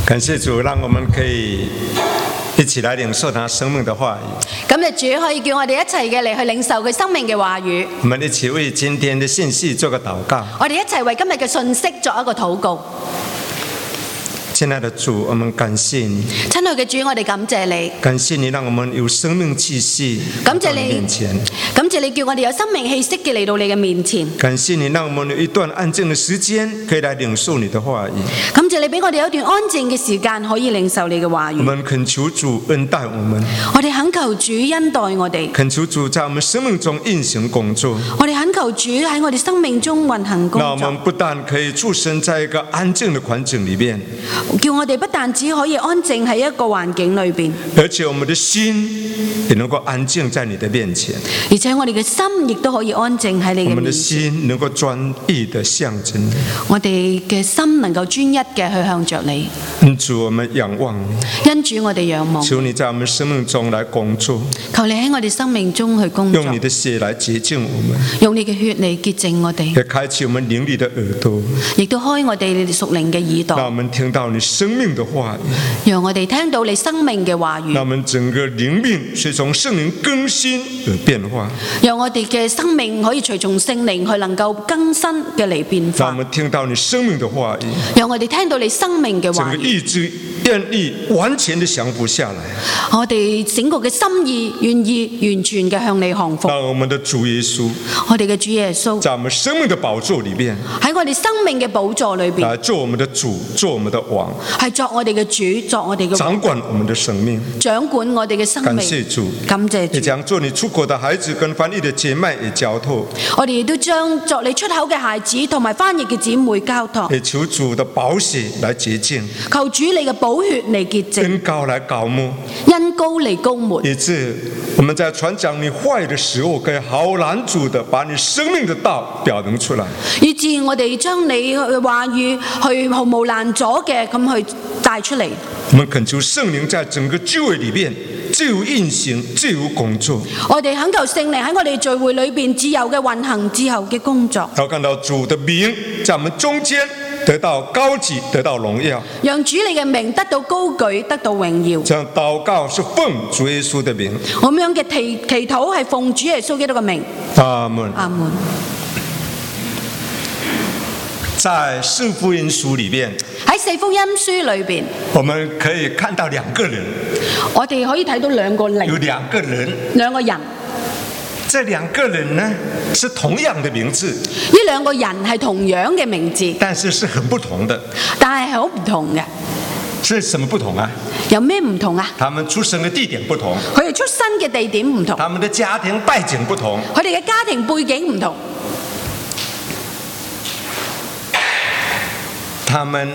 感謝主，讓我們可以一起來領受他生命的話語。 咁就主可以叫我哋一齊嘅嚟去領受佢生命嘅話語。 我們一起為今天的信息做個禱告。 我哋一齊為今日嘅信息作一個禱告。 親愛的主，我們感謝你。 親愛嘅主，我哋感謝你。 感謝你讓我們有生命氣息感謝你面前。 感謝你叫我哋有生命氣息嘅嚟到你嘅面前。 感謝你讓我們有一段安靜的時間可以來領受你的話語。 感謝你俾我哋有一段安靜嘅時間可以領受你嘅話語。 我們懇求主恩待我們。 我哋懇求主恩待我哋。 懇求主在我們生命中運行工作。 我哋懇求主喺我哋生命中運行工作。 那我們不但可以出生在一個安靜的環境裏面， 叫我哋不但只可以安靜喺一個環境裏邊， 而且我們的心也能夠安靜在你的面前。 而且我哋嘅心亦都可以安靜喺你嘅面前。 我們的心能夠專一的向着你。 我哋嘅心能夠專一嘅去向着你。 因主，我們仰望你。 因主，我哋仰望。 求你在我們生命中來工作。 求你喺我哋生命中去工作。 用你的血來潔淨我們。 用你嘅血嚟潔淨我哋。 也開啟我們靈裡的耳朵。 亦都開我哋屬靈嘅耳朵。 讓我們聽到你生命的話語。 讓我哋聽到你生命嘅話語。 讓我們整個靈命隨從聖靈更新而變化。 讓我哋嘅生命可以隨從聖靈去能夠更新嘅嚟變化。 讓我們聽到你生命的話語。 讓我哋聽到你生命嘅話語。 整個意志願意完全的降服下來。 我哋整個嘅心意願意完全嘅向你降服。 讓我們的主耶穌。 我哋嘅主耶穌。 在我們生命的寶座裏面。 喺我哋生命嘅寶座裏邊。 來做我們的主，做我們的王。 係作我哋嘅主，作我哋嘅王。 掌管我們的生命。 掌管我哋嘅生命。 感謝主。 感謝主。 也將做你出口的孩子跟翻譯的姐妹也交託。 我哋亦都將作你出口嘅孩子同埋翻譯嘅姊妹交託。 也求主的寶血來潔淨。 求主你嘅寶血嚟潔淨。 恩膏來膏抹。 恩膏嚟膏抹。 以致我們在傳講你話語的時候，可以毫無攔阻的把你生命的道表明出來。 以致我哋將你嘅話語去毫無攔阻嘅咁去帶出嚟。 我們懇求聖靈在整個聚會裏面自由運行、自由工作。 我哋懇求聖靈喺我哋聚會裏邊自由嘅運行、自由嘅工作。 要看到主的名在我們中間得到高舉、得到榮耀。 讓主你嘅名得到高舉、得到榮耀。 這樣禱告是奉主耶穌的名。 我咁樣嘅祈禱係奉主耶穌基督嘅名。 阿門。 阿門。 在四福音書裏面， 喺四福音書裏邊， 我們可以看到兩個人。 我哋可以睇到兩個靈， 有兩個人， 兩個人。 這兩個人呢，是同樣的名字。 呢兩個人係同樣嘅名字， 但是是很不同的。 但係好唔同嘅。 是什麼不同啊？ 有咩唔同啊？ 他們出生的地點不同。 佢哋出生嘅地點唔同。 他們的家庭背景不同。 佢哋嘅家庭背景唔同。 他們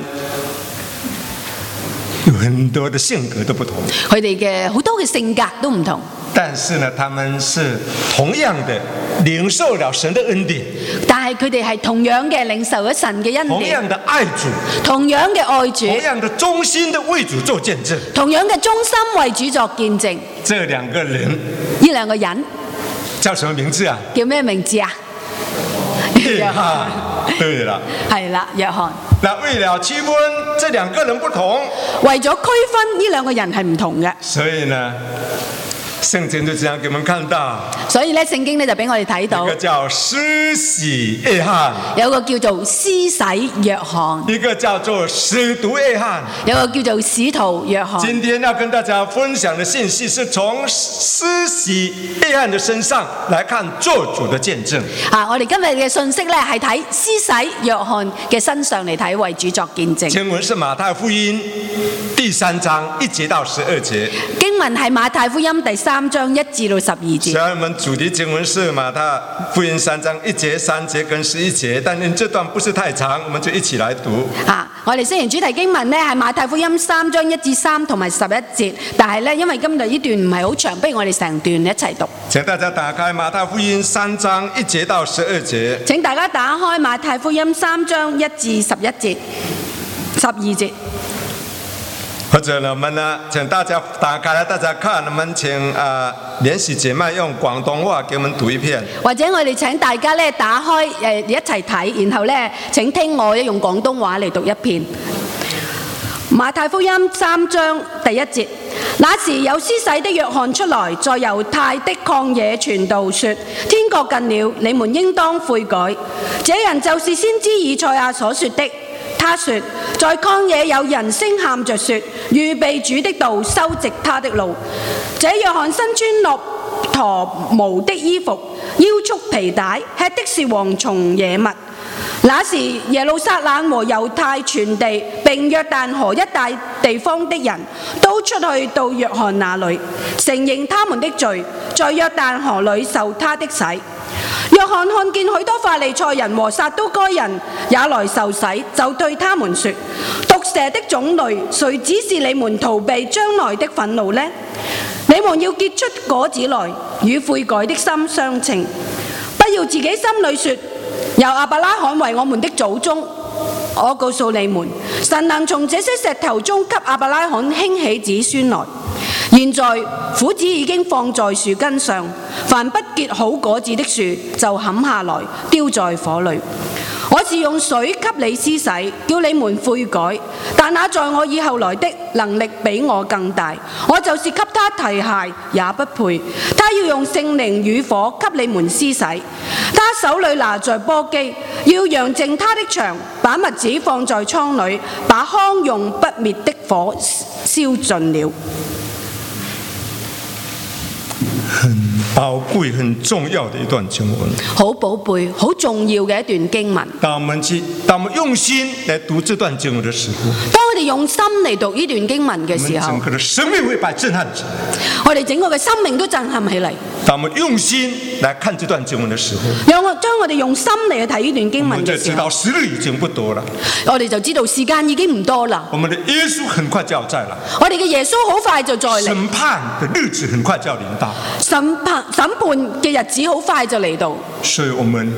有很多的性格都不同， 佢哋嘅好多嘅性格都唔同。 但是呢，他們是同樣的領受了神的恩典。 但係佢哋係同樣嘅領受咗神嘅恩典。 同樣的愛主。 同樣嘅愛主。 同樣的忠心的為主做見證。 同樣嘅忠心為主作見證。 這兩個人。 呢兩個人。 叫什麼名字啊？ 叫咩名字啊？ 約翰。對了。 係啦，約翰。 那為了區分這兩個人不同， 為咗區分呢兩個人係唔同嘅， 所以呢，聖經就這樣給我們看到。 所以咧，聖經咧就俾我哋睇到， 一個叫施洗約翰， 有個叫做施洗約翰， 一個叫做使徒約翰， 有個叫做使徒約翰。 今天要跟大家分享的信息是從施洗約翰的身上來看做主的見證。 我哋今日嘅信息咧係睇施洗約翰嘅身上嚟睇為主作見證。 經文是馬太福音第3章1節到12節。 經文係馬太福音第3章1至到12節。 雖然我們主題經文是馬太福音3章1節、3節跟11節，但因這段不是太長，我們就一起來讀。 我哋雖然主題經文呢係馬太福音3章1至3同埋11節，但係呢因為今日呢段唔係好長，不如我哋成段一齊讀。 請大家打開馬太福音3章1節到12節。 請大家打開馬太福音3章1至11節、12節。 或者我們呢，請大家打開來，大家看，我們請聯喜姐妹用廣東話給我們讀一遍。 或者我哋請大家咧打開一齊睇，然後咧請聽我用廣東話嚟讀一遍。 馬太福音3章第1節，那時有施洗的約翰出來，在猶太的曠野傳道說：天國近了，你們應當悔改。這人就是先知以賽亞所說的。他說：在曠野有人聲喊着說，預備主的道，修直他的路。這約翰身穿駱駝毛的衣服，腰束皮帶，吃的是蝗蟲野物。那時耶路撒冷和猶太全地並約旦河一帶地方的人都出去到約翰那裏，承認他們的罪，在約旦河裏受他的洗。約翰看見許多法利賽人和撒都該人也來受洗，就對他們說：毒蛇的種類，誰指示你們逃避將來的憤怒呢？你們要結出果子來，與悔改的心相稱，不要自己心裏說：由亞伯拉罕為我們的祖宗。我告訴你們，神能從這些石頭中給亞伯拉罕興起子孫來。現在斧子已經放在樹根上，凡不結好果子的樹就砍下來，丟在火裏。我是用水給你施洗，叫你們悔改，但那在我以後來的能力比我更大，我就是給他提鞋也不配。他要用聖靈與火給你們施洗，他手裏拿着簸箕，要揚淨他的場，把麥子放在倉裏，把糠用不滅的火燒盡了。 很寶貴、很重要的一段經文， 好寶貝、好重要嘅一段經文。 當我們用心來讀這段經文的時候， 當我哋用心嚟讀呢段經文嘅時候， 我們整個的生命會被震撼起來。 我哋整個嘅生命都震撼起嚟。 當我們用心來看這段經文的時候， 將我哋用心嚟去睇呢段經文嘅時候， 我們就知道時日已經不多了。 我哋就知道時間已經唔多啦。 我們的耶穌很快就要再來， 我哋嘅耶穌好快就再嚟。 審判的日子很快就要臨到。 審判嘅日子好快就嚟到， 所以我們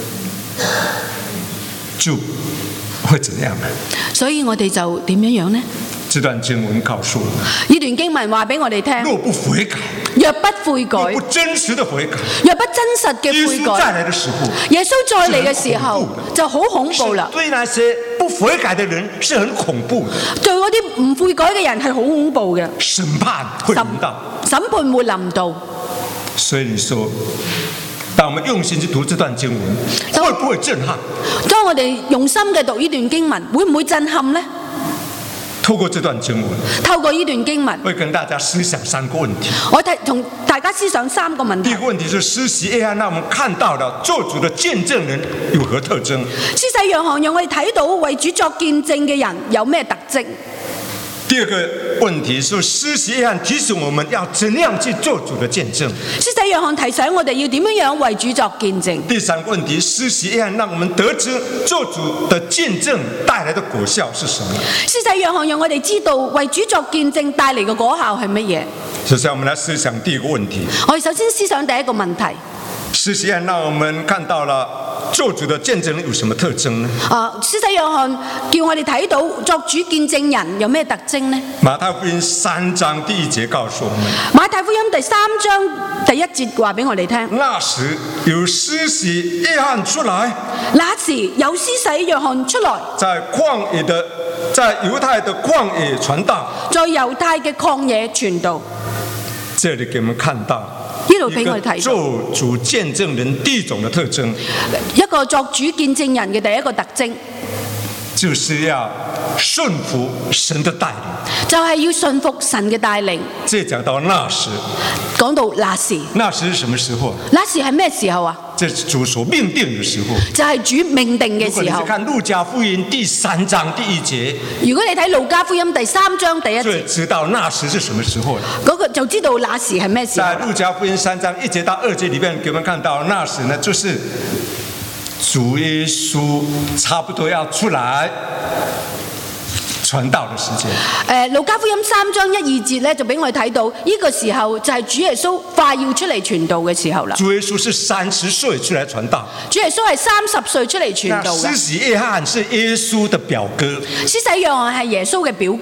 就會怎樣呢？ 所以我哋就點樣呢？ 這段經文告訴我們， 呢段經文話俾我哋聽： 若不悔改， 若不悔改， 若不真實的悔改， 若不真實嘅悔耶穌再改， 來的時候， 耶穌再嚟嘅時候就好恐怖啦。 對那些不悔改的人是很恐怖的， 對嗰啲唔悔改嘅人係好恐怖嘅。 審判會臨到， 審判會臨到。 所以你說，當我們用心去讀這段經文，會不會震撼？ 當我哋用心嘅讀呢段經文，會唔會震撼呢？ 透過這段經文， 透過呢段經文， 會跟大家思想3個問題。 我同大家思想3個問題。 第一個問題是施洗約翰讓我們看到了做主的見證人有何特徵？ 施洗約翰讓我哋睇到為主作見證嘅人有咩特徵？ 第二個問題是施洗約翰提醒我們要怎樣去做主的見證。 施洗約翰提醒我哋要點樣為主作見證。 第三個問題，施洗約翰讓我們得知做主的見證帶來的果效是什麼。 施洗約翰讓我哋知道為主作見證帶嚟嘅果效係乜嘢。 首先，我們來思想第一個問題。 我哋首先思想第一個問題。 施洗約翰讓我們看到了做主的見證人有什麼特徵呢？ 施洗約翰叫我哋睇到作主見證人有咩特徵呢？ 馬太福音3章第1節告訴我們。 馬太福音第3章第1節話俾我哋聽。 那時有施洗約翰出來。 那時有施洗約翰出來， 在猶太的曠野傳道。在猶太嘅曠野傳道。這裡給我們看到。 呢度俾我哋睇到做主見證人第一種的特徵， 一個作主見證人嘅第一個特徵， 就是要順服神的帶領， 就係要順服神嘅帶領。 這講到那時， 講到那時， 那時是什麼時候？ 那時係咩時候啊？ 這是主所命定的時候， 就係主命定嘅時候。 如果你是看路加福音第3章第1節， 如果你睇路加福音第3章第1節， 就知道那時是什麼時候了。 嗰個就知道那時係咩時候。 在路加福音3章1節到2節裡面，給我們看到那時呢，就是主耶穌差不多要出來傳道的時間。 路加福音3章1、2節咧，就俾我哋睇到呢個時候就係主耶穌快要出嚟傳道嘅時候啦。 主耶穌是30歲出來傳道。 主耶穌係30歲出嚟傳道嘅。 施洗約翰是耶穌的表哥。 施洗約翰係耶穌嘅表哥。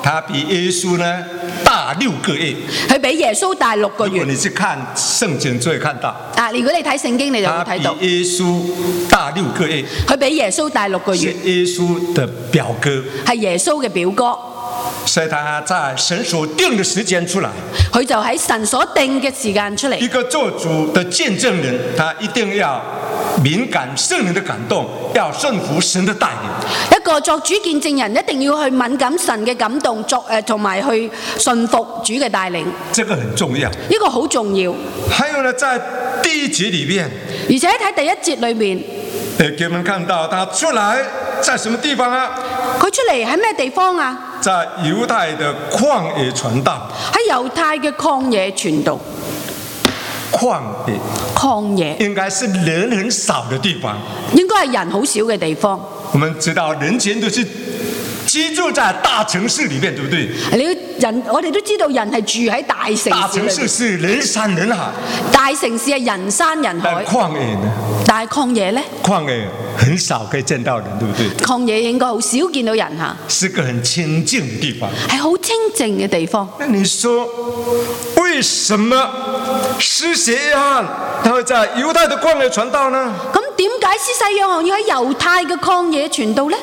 他比耶穌呢大6個月。 佢比耶穌大6個月。 如果你去看聖經，就會看到。 如果你睇聖經，你就會睇到。 他比耶穌大6個月。 佢比耶穌大6個月。 是耶穌的表哥。 係耶穌嘅表哥。 所以他在神所定的時間出來。 佢就喺神所定嘅時間出嚟。 一個做主的見證人，他一定要敏感聖靈的感動，要順服神的帶領。 一個作主見證人一定要去敏感神嘅感動，同埋去順服主嘅帶領。 這個很重要。 呢個好重要。 還有呢，在第1節裏面， 而且喺第1節裏面， 給我們看到他出來在什麼地方啊？ 佢出嚟喺咩地方啊？ 在猶太的曠野傳道。 喺猶太嘅曠野傳道。曠野應該是人很少的地方， 應該係人好少嘅地方。 我們知道人前都是居住在大城市裏面，對不對？ 我哋都知道人係住喺大城市。 大城市是人山人海。 大城市係人山人海。 曠野呢？ 但係曠野呢？ 曠野很少可以見到人，對不對？ 曠野應該好少見到人嚇。 是個很清靜的地方。係好清靜嘅地方。 那你說為什麼施洗約翰他會在猶太的曠野傳道呢？ 咁點解施洗約翰要喺猶太嘅曠野傳道呢？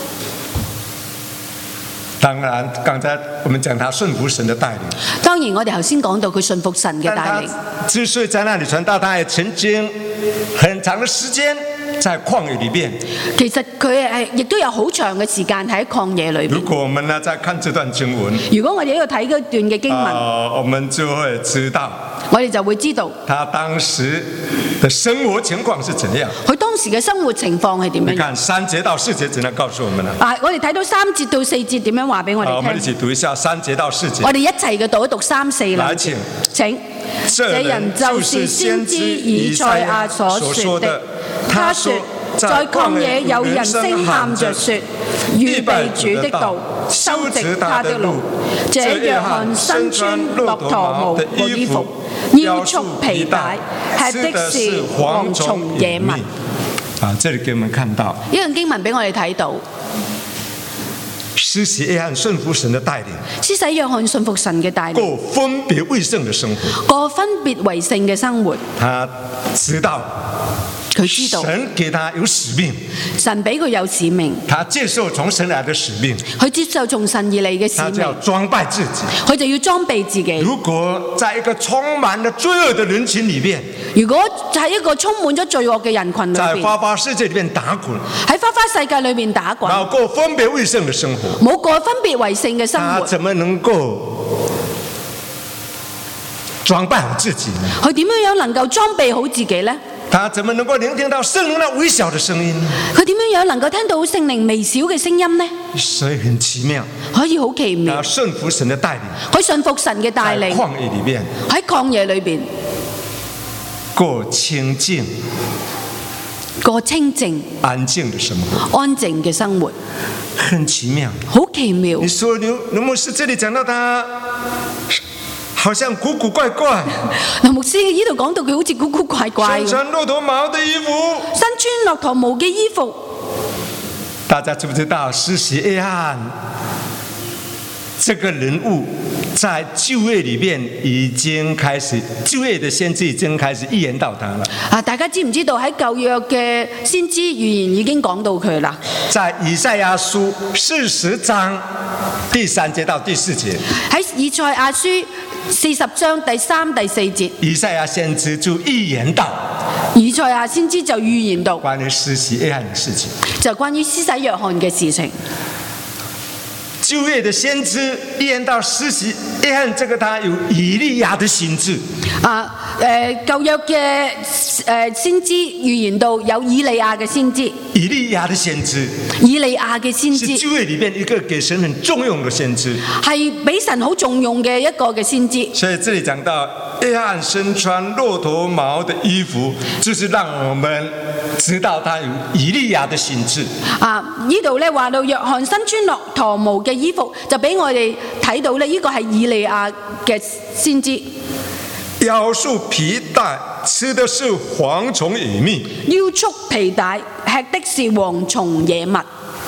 當然，剛才我們講他順服神的帶領。 當然，我哋頭先講到佢順服神嘅帶領。 之所以在那裡傳道，他也曾經很長的時間在曠野裏邊。 其實佢亦都有好長嘅時間喺曠野裏邊。 如果我們呢再看這段經文， 如果我哋喺度睇嗰段嘅經文， 我們就會知道， 我哋就會知道他當時的生活情況是怎樣。 佢當時嘅生活情況係點樣？ 你看3節到4節怎樣告訴我們呢？ 我哋睇到3節到4節點樣話俾我哋聽？ 我們一起讀一下3節到4節。 我哋一齊嘅讀一讀3、4兩節。請。這人就是先知以賽亞所說的。他說：在曠野有人聲喊着說，預備主的道，修直他的路。這約翰身穿駱駝毛的衣服，腰束皮帶，吃的是蝗蟲野蜜。 這裡給我們看到呢個經文俾我哋睇到。 施洗約翰順服神的帶領， 施洗約翰順服神嘅帶領， 過分別為聖的生活， 過分別為聖嘅生活。 他知道， 佢知道神給他有使命， 神俾佢有使命， 他接受從神來的使命， 佢接受從神而嚟嘅使命， 他就要裝備自己， 佢就要裝備自己。 如果在一個充滿了罪惡的人群裏面， 如果喺一個充滿咗罪惡嘅人群裏邊， 在花花世界裏面打滾， 喺花花世界裏面打滾， 然後過分別為聖的生活， 冇過分別為聖嘅生活， 他怎麼能夠裝備好自己呢？ 佢點樣能夠裝備好自己呢？ 他怎麼能夠聆聽到聖靈那微小的聲音呢？ 佢點樣能夠聽到聖靈微小嘅聲音呢？ 所以很奇妙， 可以好奇妙。 他順服神的帶領， 佢順服神嘅帶領， 在曠野裏邊， 喺曠野裏邊過清靜、安靜的生活， 安靜嘅生活， 很奇妙， 好奇妙。 你說劉牧師這裡講到他好像古古怪怪， 劉牧師呢度講到佢好似古古怪怪， 身穿駱駝毛的衣服， 身穿駱駝毛嘅衣服。 大家知不知道施洗約翰這個人物在舊約裏面已經開始，舊約的先知已經開始預言到他了。 大家知唔知道喺舊約嘅先知預言已經講到佢啦？ 在以賽亞書40章第3節到第4節。 喺以賽亞書40章第3、第4節。 以賽亞先知就預言到。 以賽亞先知就預言到關於施洗約翰嘅事情。 就關於施洗約翰嘅事情。 舊約的先知預言到施洗約翰，這個他有以利亞的心志。 舊約嘅先知預言到有以利亞嘅先知。 以利亞的先知。 以利亞嘅先知。 是舊約裏面一個給神很重用的先知。 係俾神好重用嘅一個嘅先知。 所以這裡講到約翰身穿駱駝毛的衣服，就是讓我們知道他有以利亞的心志。 呢度咧話到約翰身穿駱駝毛嘅衣服，就俾我哋睇到咧，呢個係以利亞嘅先知。 腰束皮帶，吃的是蝗蟲野蜜。 腰束皮帶，吃的是蝗蟲野蜜。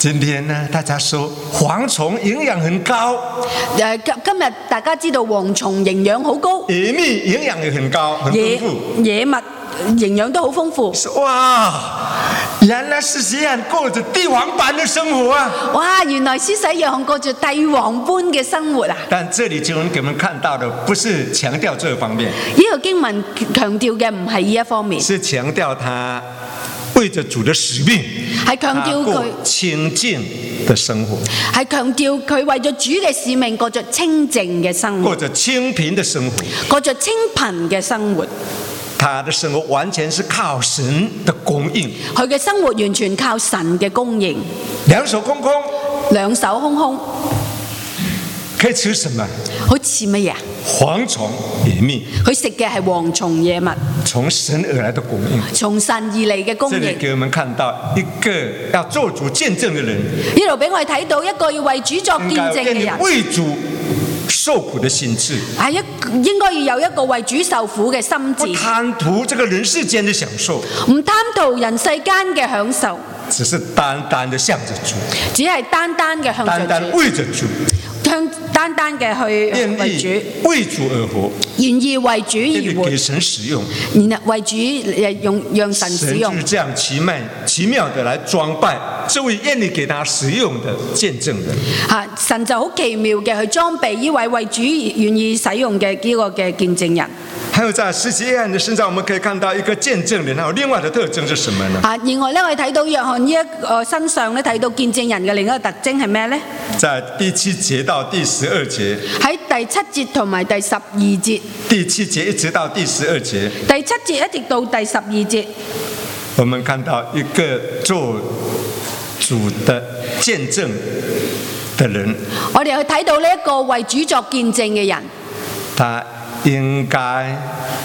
今天呢，大家說蝗蟲營養很高。 今日大家知道蝗蟲營養好高， 野蜜營養也很高，很豐富。 野蜜營養都好豐富。 哇！原來施洗約翰過着帝王般的生活啊！ 哇！原來施洗約翰過着帝王般嘅生活啊！ 但這裡經文給我們看到的，不是強調這方面。 呢個經文強調嘅唔係呢一方面， 是強調他為着主的使命， 係強調佢清淨的生活， 係強調佢為咗主嘅使命過着清淨嘅生活， 過着清貧的生活， 過着清貧嘅生活。 他的生活完全是靠神的供應， 佢嘅生活完全靠神嘅供應， 兩手空空， 兩手空空， 可以吃什麼？ 好似乜嘢？ 蝗蟲野蜜。佢食嘅係蝗蟲野蜜， 從神而來的供應， 從神而嚟嘅供應。 這裡給我們看到一個要做主見證的人， 呢度俾我哋睇到一個要為主作見證嘅人， 為主受苦的心志， 應該要有一個為主受苦嘅心志， 不貪圖這個人世間的享受， 唔貪圖人世間嘅享受， 只是單單的向着主， 只係單單嘅向着主， 單單為着主， 單單嘅去為主， 為主而活， 願意為主而活， 給神使用， 然後為主讓神使用， 神就是這樣奇妙的來裝扮這位願意給他使用的見證人。 神就好奇妙嘅去裝備呢位為主願意使用嘅呢個嘅見證人。 還有在施洗約翰的身上，我們可以看到一個見證人，還有另外的特徵是什麼呢？ 另外咧，我哋睇到約翰呢一個身上咧，睇到見證人嘅另一個特徵係咩咧？ 在第7節到第12節。 喺第7節同埋第12節。 第7節一直到第12節。 第7節一直到第12節。 我們看到一個做主的見證的人。 我哋去睇到呢一個為主作見證嘅人。 他應該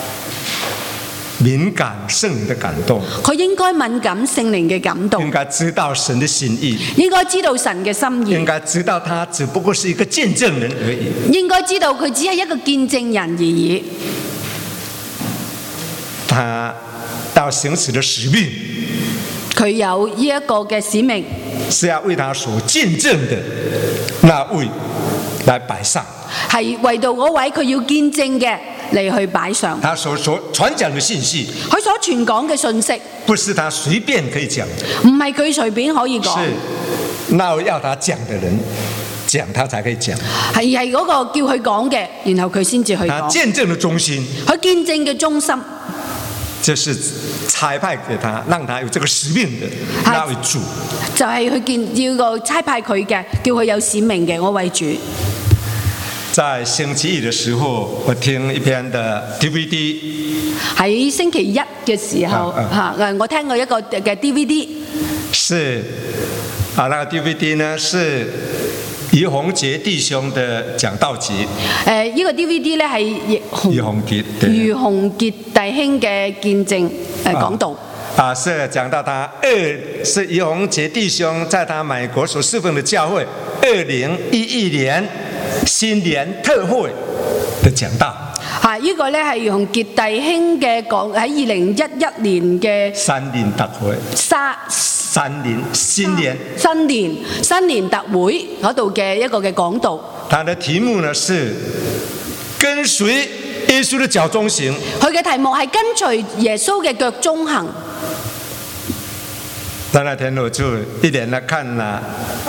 敏感聖靈的感動， 佢應該敏感聖靈嘅感動， 應該知道神的心意， 應該知道神嘅心意， 應該知道他只不過是一個見證人而已， 應該知道佢只係一個見證人而已。 他到行使的使命， 佢有呢一個嘅使命， 是要為他所見證的那位來擺上， 係為到嗰位佢要見證嘅嚟去擺上。 他所傳講的信息， 佢所傳講嘅信息， 不是他隨便可以講， 唔係佢隨便可以講， 是那位要他講的人講，他才可以講， 係嗰個叫佢講嘅，然後佢先至去講。 他見證的中心， 佢見證嘅中心， 就是差派給他，讓他有這個使命的那位主， 就係佢要個差派佢嘅，叫佢有使命嘅，我為主。 在星期一的時候，我聽一篇的 DVD。 喺星期一嘅時候，我聽過一個嘅 DVD。 是那個 DVD 呢是余洪傑弟兄的講道集。 呢個 DVD 咧係余洪傑弟兄嘅見證講道。 是講到他是余洪傑弟兄在他美國所侍奉的教會2011年新年特會的講道。 呢個咧係余洪傑弟兄嘅講喺2011年嘅新年特會。新年特會嗰度嘅一個嘅講道。 他的題目呢是跟隨耶穌的腳中行。 佢嘅題目係跟隨耶穌嘅腳中行。 那天我就一連來看了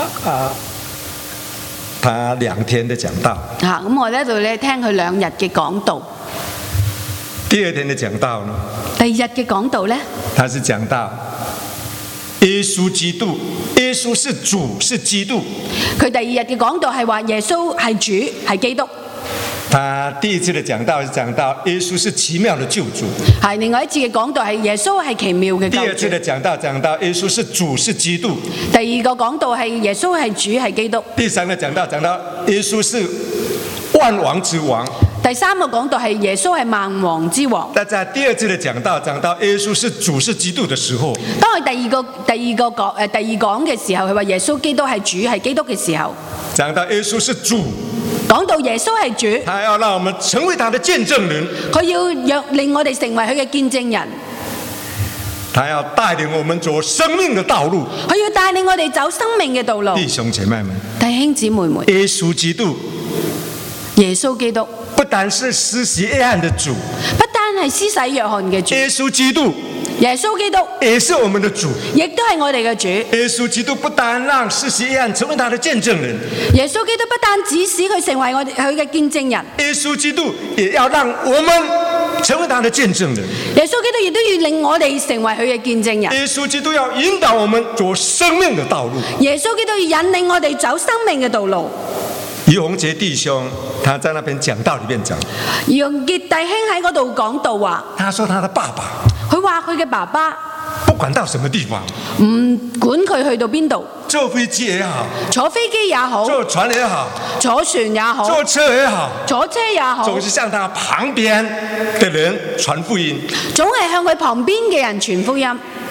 他2天的講道。 咁我喺度咧聽佢2日嘅講道。 第2天的講道呢？ 第2日嘅講道咧？ 他是講到耶穌基督，耶穌是主，是基督。 佢第2日嘅講道係話耶穌係主，係基督。 他第一次的講道是講到耶穌是奇妙的救主。 係另外一次嘅講道係耶穌係奇妙嘅救主。 第2次的講道講到耶穌是主，是基督。 第2個講道係耶穌係主，係基督。 第3個講道講到耶穌是萬王之王。 第3個講道係耶穌係萬王之王。 但在第2次的講道講到耶穌是主，是基督的時候， 當佢第二講嘅時候，佢話耶穌基督係主，係基督嘅時候， 講到耶穌是主。 講到耶穌係主， 他要讓我們成為他的見證人。 佢要令我哋成為佢嘅見證人。 他要帶領我們走生命的道路。 佢要帶領我哋走生命嘅道路。 弟兄姐妹們， 弟兄姊妹們， 耶穌基督， 耶穌基督不單是施洗約翰的主， 不單係施洗約翰嘅主， 耶穌基督， 耶穌基督也是我們的主， 亦都係我哋嘅主。 耶穌基督不單讓施洗約翰成為他的見證人， 耶穌基督不單指使佢成為佢嘅見證人， 耶穌基督也要讓我們成為他的見證人。 耶穌基督亦都要令我哋成為佢嘅見證人。 耶穌基督要引導我們走生命的道路。 耶穌基督要引領我哋走生命嘅道路。 余洪杰弟兄他在那邊講道裏面講， 余洪杰弟兄喺嗰度講道話， 他說他的爸爸， 佢話佢嘅爸爸不管到什麼地方， 唔管佢去到邊度， 坐飛機也好， 坐飛機也好， 坐船也好， 坐船也好， 坐車也好， 坐車也好， 總是向他旁邊的人傳福音， 總係向佢旁邊嘅人傳福音。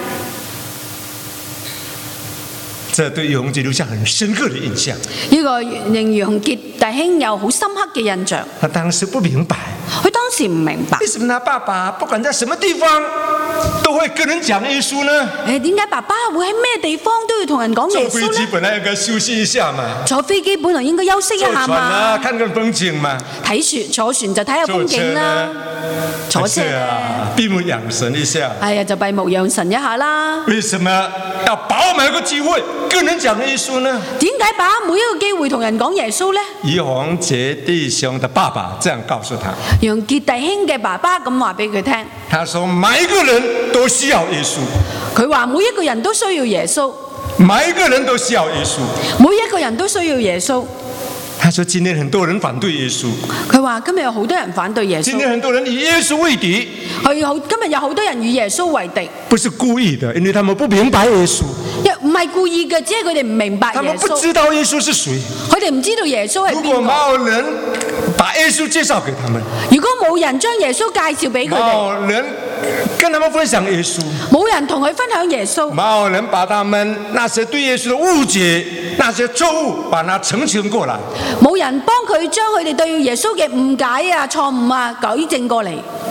這對余洪杰留下很深刻的印象。 呢個令余洪杰弟兄有好深刻嘅印象。 他當時不明白， 佢當時唔明白， 為什麼他爸爸不管在什麼地方都會跟人講耶穌呢？ 點解爸爸會喺咩地方都要同人講耶穌呢？ 坐飛機本來應該休息一下嘛， 坐飛機本來應該休息一下嘛， 坐船啊，看看風景嘛， 坐船就睇下風景啦，坐車啊，閉目養神一下， 係啊，就閉目養神一下啦。 為什麼要把握每個機會跟人講耶穌呢？ 點解把握每一個機會同人講耶穌呢？ 余洪杰弟兄的爸爸這樣告訴他， 余洪杰弟兄嘅爸爸咁話俾佢聽， 他說每一個人都需要耶穌， 佢話每一個人都需要耶穌， 每一個人都需要耶穌， 每一個人都需要耶穌。 他說今天很多人反對耶穌， 佢話今日有好多人反對耶穌， 今天很多人以耶穌為敵， 今日有好多人與耶穌為敵， 不是故意的，因為他們不明白耶穌， 唔係故意嘅，只係佢哋唔明白耶穌， 他們不知道耶穌是誰， 佢哋唔知道耶穌係邊個。 如果沒有人把耶穌介紹給他們， 如果冇人將耶穌介紹俾佢哋， 冇人跟他們分享耶穌， 冇人同佢分享耶穌， 沒有人把他們那些對耶穌的誤解、那些錯誤，把它澄清過來， 冇人幫佢將佢哋對耶穌嘅誤解啊、錯誤啊糾正過嚟，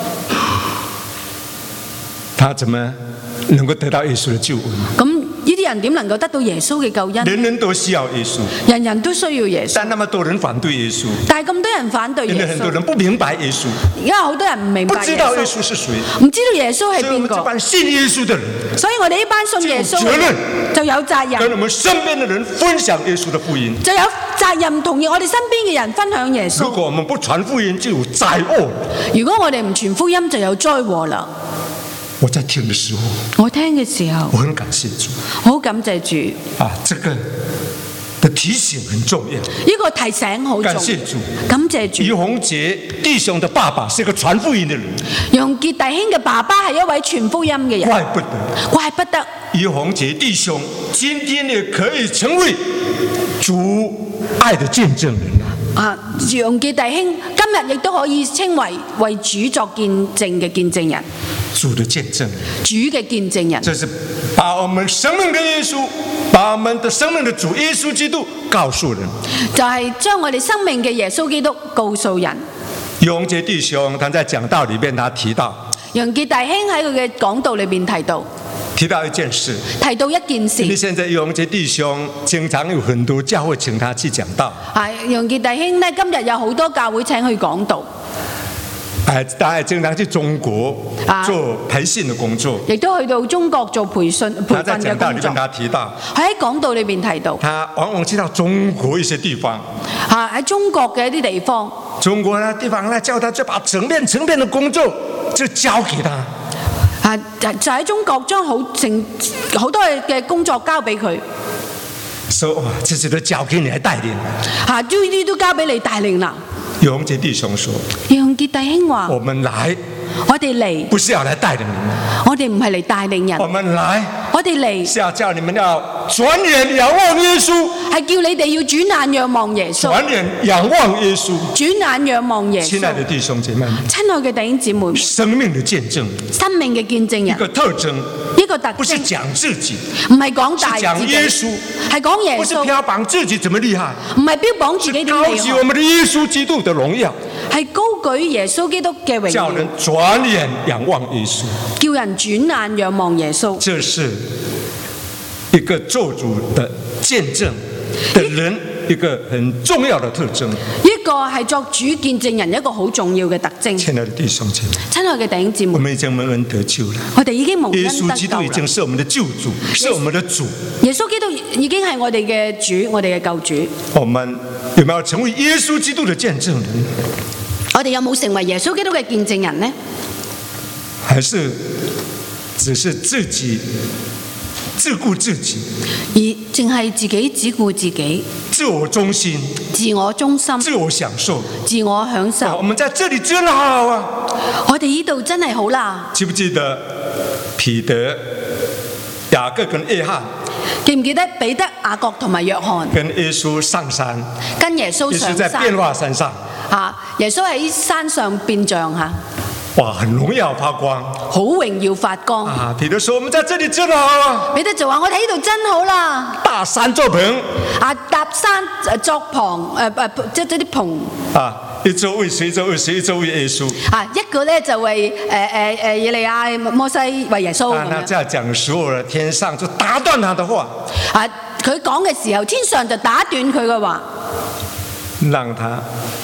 他怎麼能夠得到耶穌的救恩？ 咁呢啲人點能夠得到耶穌嘅救恩？ 人人都需要耶穌， 人人都需要耶穌， 但那麼多人反對耶穌， 但係咁多人反對耶穌， 因為很多人不明白耶穌， 而家好多人唔明白不知道耶穌是誰， 唔知道耶穌係邊個。 所以我們這班信耶穌的人， 所以我哋呢班信耶穌嘅人就有責任， 跟我們身邊的人分享耶穌的福音， 就有責任同意我哋身邊嘅人分享耶穌。 如果我們不傳福音，就有災禍。 如果我哋唔傳福音，就有災禍啦。 我在聽的時候， 我聽嘅時候， 我很感謝主， 好感謝主啊，這個的提醒很重要。 呢個提醒好重要。 感謝主， 感謝主。 余洪杰弟兄的爸爸是一個傳福音的人， 余洪杰弟兄嘅爸爸係一位傳福音嘅人，怪不得余洪杰弟兄今天也可以成為主愛的見證人啊！余洪杰弟兄今日亦都可以稱為主作見證嘅見證人。 主的見證人， 主嘅見證人， 這是把我們生命的耶穌，把我們的生命的主耶穌基督告訴人， 就係將我哋生命嘅耶穌基督告訴人。 余洪杰弟兄他在講道裏面他提到， 余洪杰弟兄喺佢嘅講道裏邊提到一件事， 提到一件事。 因為現在余洪杰弟兄經常有很多教會請他去講道， 余洪杰弟兄呢，今日有好多教會請佢講道。 大家經常去中國做培訓的工作， 亦都去到中國做培訓嘅工作。 他在講道裏面他提到， 佢喺講道裏邊提到， 他往往去到中國一些地方， 喺中國嘅一啲地方， 中國嘅地方呢，叫他就把整片的工作就交給他， 就喺中國將好多嘅工作交俾佢， 說哇，這些都交給你來帶領， 呢啲都交俾你帶領啦。 余洪杰弟兄說， 余洪杰弟兄話， 我哋嚟不是要來帶領你們，我哋唔係嚟帶領人， 我哋嚟是要叫你們要轉眼仰望耶穌， 係叫你哋要轉眼仰望耶穌。 轉眼仰望耶穌， 轉眼仰望耶穌。 親愛的弟兄姐妹， 親愛嘅弟兄姊妹， 生命的見證， 生命嘅見證人， 一個特徵， 一個特徵， 不是講自己， 唔係講大自己， 是講耶穌， 係講耶穌， 不是標榜自己怎麼厲害， 唔係標榜自己點厲害， 高舉我們的耶穌基督的榮耀， 係高舉耶穌基督嘅榮耀， 叫人轉眼仰望耶穌， 叫人轉眼仰望耶穌。 這是一個做主的見證的人一個很重要的特徵。 一個係作主見證人一個好重要嘅特徵。 親愛的弟兄姐妹， 親愛嘅弟兄姊妹， 我們已經蒙恩得救了。 我哋已經蒙恩耶得救穌基督已經是我們的救主，是我們的主。 耶穌基督已經係我哋嘅主，我哋嘅救主。 我們有沒有成為耶穌基督的見證人？ 我哋有冇成為耶穌基督嘅見證人呢？ 還是只是自己自顧自己， 而淨係自己只顧自己， 自我中心， 自我中心， 自我享受， 自我享受。 我們在這裡真好啊！ 我哋呢度真係好啦。 記不記得彼得、雅各跟約翰？ 記唔記得彼得、雅各同埋約翰跟耶穌上山？ 跟耶穌上山。 耶穌在變化山上。 耶穌喺山上變像嚇。 哇，很榮耀發光， 好榮耀發光。 彼得說：我們在這裡真好啊！ 彼得就話：我哋呢度真好啦。 搭山作棚。 搭山作棚，即係啲棚。 一周為誰？一周為誰？一周為耶穌。 一個咧就為以利亞、摩西為耶穌。 那這樣講的時候，天上就打斷他的話。 佢講嘅時候，天上就打斷佢嘅話， 讓他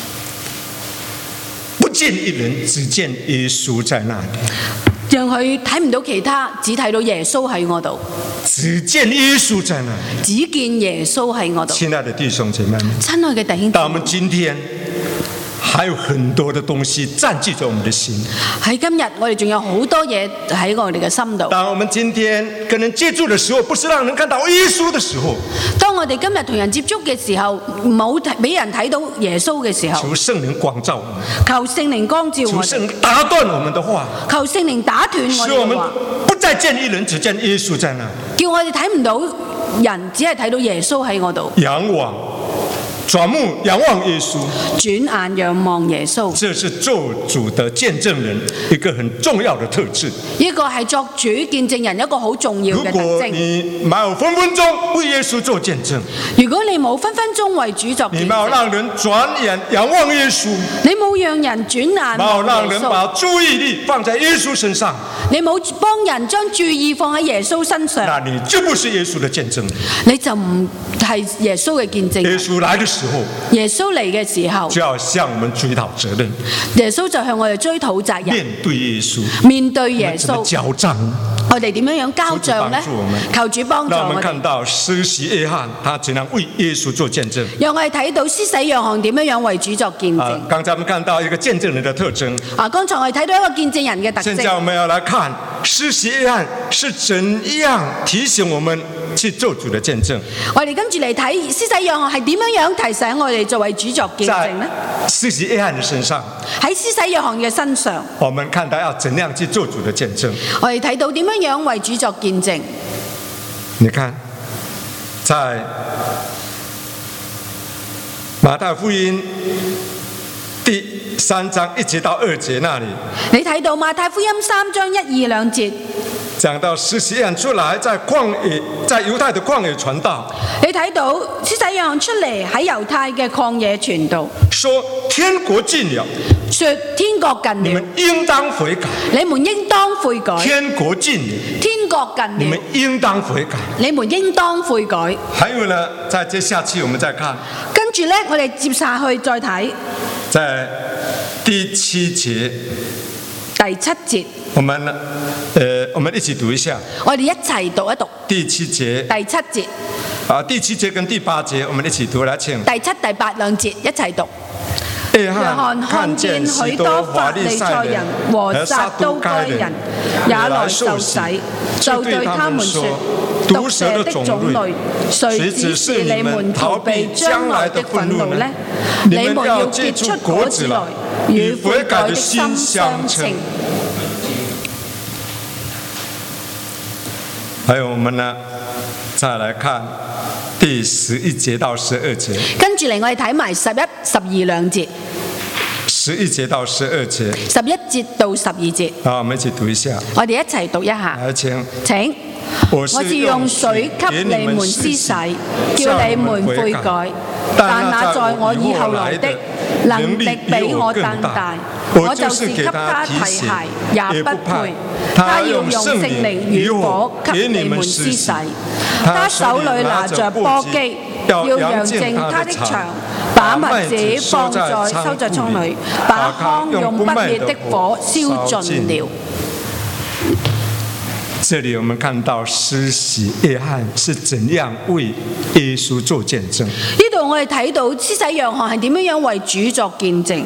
不見一人，只見耶穌在那裡。 讓佢睇唔到其他，只睇到耶穌喺我度。 只見耶穌在那裡， 只見耶穌喺我度。 親愛的弟兄姐妹， 親愛嘅弟兄， 但我們今天還有很多的東西佔據着我們的心。 喺今日，我哋仲有好多嘢喺我哋嘅心度。 當我們今天跟人接觸的時候，不是讓人看到耶穌的時候。 當我哋今日同人接觸嘅時候，冇俾人睇到耶穌嘅時候， 求聖靈光照我們， 求聖靈光照我哋， 求聖靈打斷我們的話， 求聖靈打斷我哋嘅話， 使我們不再見一人，只見耶穌在那， 叫我哋睇唔到人，只係睇到耶穌喺我度。 仰望。轉目仰望耶穌， 轉眼仰望耶穌， 這是做主的見證人一個很重要的特質。 一個係作主見證人一個好重要嘅特徵。 如果你沒有分分鐘為耶穌做見證， 如果你冇分分鐘為主作見證， 你沒有讓人轉眼仰望耶穌， 你冇讓人轉眼沒有讓人把注意力放在耶穌身上， 你冇幫人將注意放喺耶穌身上， 那你就不是耶穌的見證人， 你就唔係耶穌嘅見證人。 耶穌來的時候， 耶穌嚟嘅時候， 就要向我們追討責任。 耶穌就向我哋追討責任。 面對耶穌， 面對耶穌， 怎麼交賬？ 我哋點樣交賬呢？求主幫助我哋。 讓我們看到施洗約翰，他怎樣為耶穌做見證。 讓我哋睇到施洗約翰點樣為主作見證。 剛才我們看到一個見證人的特徵。 剛才我哋睇到一個見證人嘅特徵。 現在我們要來看施洗約翰是怎樣提醒我們去做主的見證。 我哋跟住嚟睇施洗約翰係點樣提醒我哋作為主作見證呢？ 施洗約翰的身上， 喺施洗約翰嘅身上， 我們看到要怎樣去做主的見證。 我哋睇到點樣為主作見證。 你看，在馬太福音第3章1節到2節那裡， 你睇到馬太福音3章1、2、2節。 講到施洗約翰出來，在猶太的曠野傳道。 你睇到施洗約翰出嚟喺猶太嘅曠野傳道， 說天國近了， 說天國近了， 你們應當悔改。 你們應當悔改。 天國近了， 天國近了， 你們應當悔改。 你們應當悔改。 還有呢，再接下去我們再看。 跟住呢，我哋接下去再睇， 在第7節。 第7節。 我們一起讀一下。 我哋一齊讀一讀。 第7節。 第7節。 第7節跟第8節，我們一起讀來，請。 第7、第8兩節一齊讀。 約翰看見許多法利賽人和撒都該人也來受洗，就對他們說：毒蛇的種類，誰指示你們逃避將來的憤怒呢？你們要結出果子來，與悔改的心相稱。還有我們呢， 再來看第11節到12節。 跟住嚟，我哋睇埋11、12兩節。 11節到12節。 11節到12節。 好，我們一起讀一下。 我哋一齊讀一下。 來，請。 請。我是用水給你們施洗，叫你們悔改。但那在我以後來的，能力比我更大，我就是給他提鞋也不配。他要用聖靈與火給你們施洗。他手裏拿着簸箕，要揚淨他的腸，把麥子收在倉裏，把糠用不滅的火燒盡了。 這裡我們看到施洗約翰是怎樣為耶穌做見證。 呢度我哋睇到施洗約翰係點樣為主作見證。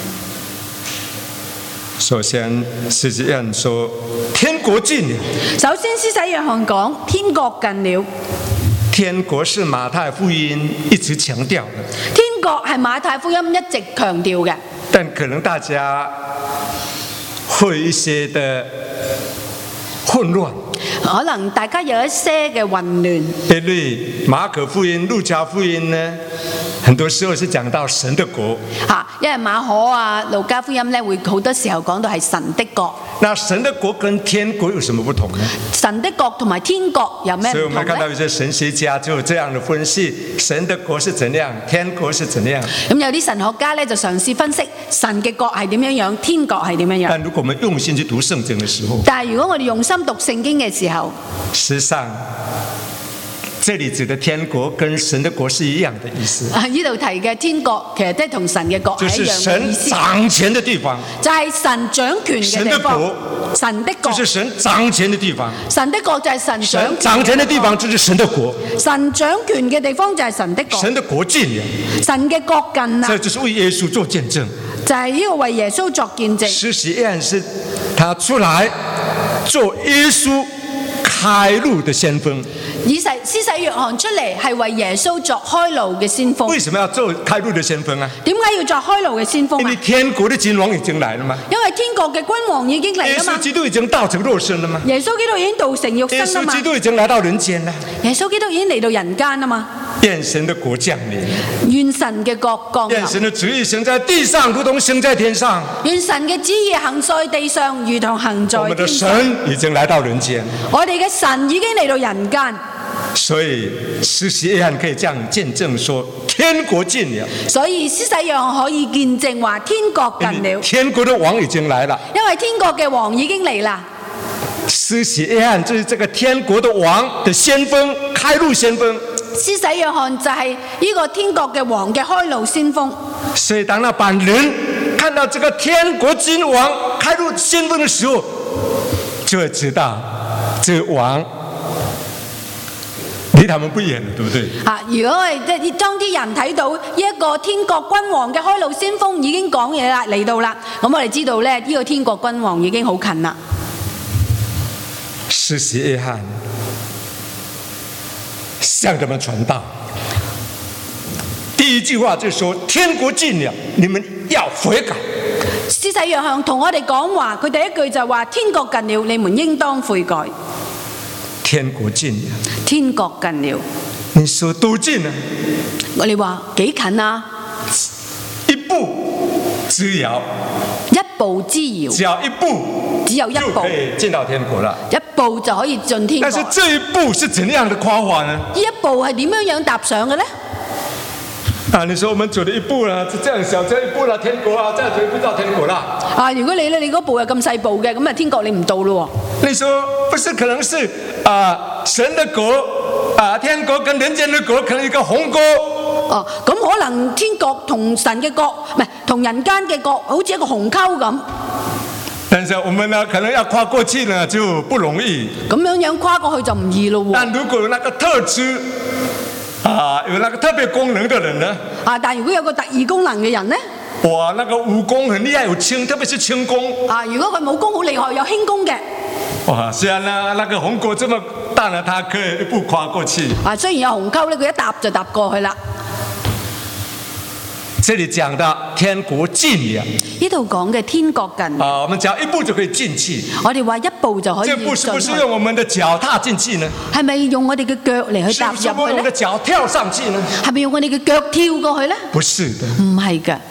首先，施洗約翰說天國近了。 首先，施洗約翰講天國近了。 天國是馬太福音一直強調的。 天國係馬太福音一直強調嘅。 但可能大家會一些的混亂， 可能大家有一些嘅混亂。 因為馬可福音、路加福音呢，很多時候是講到神的國。 因為馬可啊、路加福音咧，會好多時候講到係神的國。 那神的國跟天國有什麼不同呢？ 神的國同埋天國有咩唔同呢？ 所以我們看到有些神學家就有這樣的分析：神的國是怎樣，天國是怎樣。 咁有啲神學家咧就嘗試分析神嘅國係點樣樣，天國係點樣樣。 但如果我們用心去讀聖經的時候， 但係如果我哋用心讀聖經嘅時候， 實際上這裡指的天國跟神的國是一樣的意思。 呢度提嘅天國其實都係同神嘅國係一樣嘅意思。 就是神掌權的地方。 就係神掌權嘅地方。神的國。 就是神掌權的地方。 神的國就係神掌權的地方，就是神的國。 神掌權嘅地方就係神的國。 神的國近了。 神嘅國近啦。 這就是為耶穌做見證。 就係呢個為耶穌作見證。 施洗約翰是他出來做耶穌開路的先鋒。 施洗約翰出嚟係為耶穌作開路嘅先鋒。 為什麼要做開路的先鋒啊？ 點解要作開路嘅先鋒啊？ 因為天國的君王已經來了嘛。 因為天國嘅君王已經嚟啦嘛。 耶穌基督已經道成肉身了嘛。 耶穌基督已經道成肉身啦嘛。 耶穌基督已經來到人間啦。 耶穌基督已經嚟到人間啦嘛。 願神的國降臨。願神嘅國降臨。 願神的旨意行在地上，如同行在天上。 願神嘅旨意行在地上，如同行在天上。 我們的神已經來到人間。 我哋嘅神已經嚟到人間。 所以施洗約翰可以這樣見證說天國近了。 所以施洗約翰可以見證話天國近了。 天國的王已經來了。 因為天國嘅王已經嚟啦。 施洗約翰就是這個天國的王的先鋒，開路先鋒。 施洗約翰就係呢個天國嘅王嘅開路先鋒。 所以當那班人看到這個天國君王開路先鋒的時候，就會知道這個王離他們不遠了，對不對？ 如果係當啲人睇到呢一個天國君王嘅開路先鋒已經講嘢啦，嚟到啦，咁我哋知道咧，呢個天國君王已經好近啦。 施洗約翰向他們傳道，第一句話就說天國近了，你們要悔改。 施洗約翰同我哋講話，佢第一句就話天國近了，你們應當悔改。 天國近了， 天國近了， 你說多近啊？ 我哋話幾近啊？ 一步之遙， 一步之遙， 只要一步， 只有一步就可以進到天國了。 一步就可以進天國。 但是這一步是怎樣的誇法呢？ 呢一步係點樣踏上嘅呢？ 你說我們走了一步啦，就這樣小，這一步啦，天國啊，再走一步到天國啦。 如果你嗰步係咁細步嘅，咁啊天國你唔到咯。 你說不是可能是神的國天國跟人間的國可能一個鴻溝。 咁可能天國同神嘅國唔係同人間嘅國，好似一個鴻溝咁。 但是我們呢，可能要跨過去呢，就不容易。 咁樣跨過去就唔易咯。 但如果有那個特質有那個特別功能的人呢？ 但如果有個特異功能嘅人呢？ 哇，那個武功很厲害，有輕，特別是輕功。 如果佢武功好厲害，有輕功嘅。 哇，雖然呢那個鴻溝這麼大呢，他可以一步跨過去。 雖然有鴻溝咧，佢一踏就踏過去啦。 这里讲到天國近了， 呢度講嘅天國近。 我們只要一步就可以進去。 我哋話一步就可以進去。 這步是不是用我們的腳踏進去呢？ 係咪用我哋嘅腳嚟去踏入去呢？ 是不是用我們的腳跳上去呢？ 係咪用我哋嘅腳跳過去呢？ 不是的， 唔係㗎。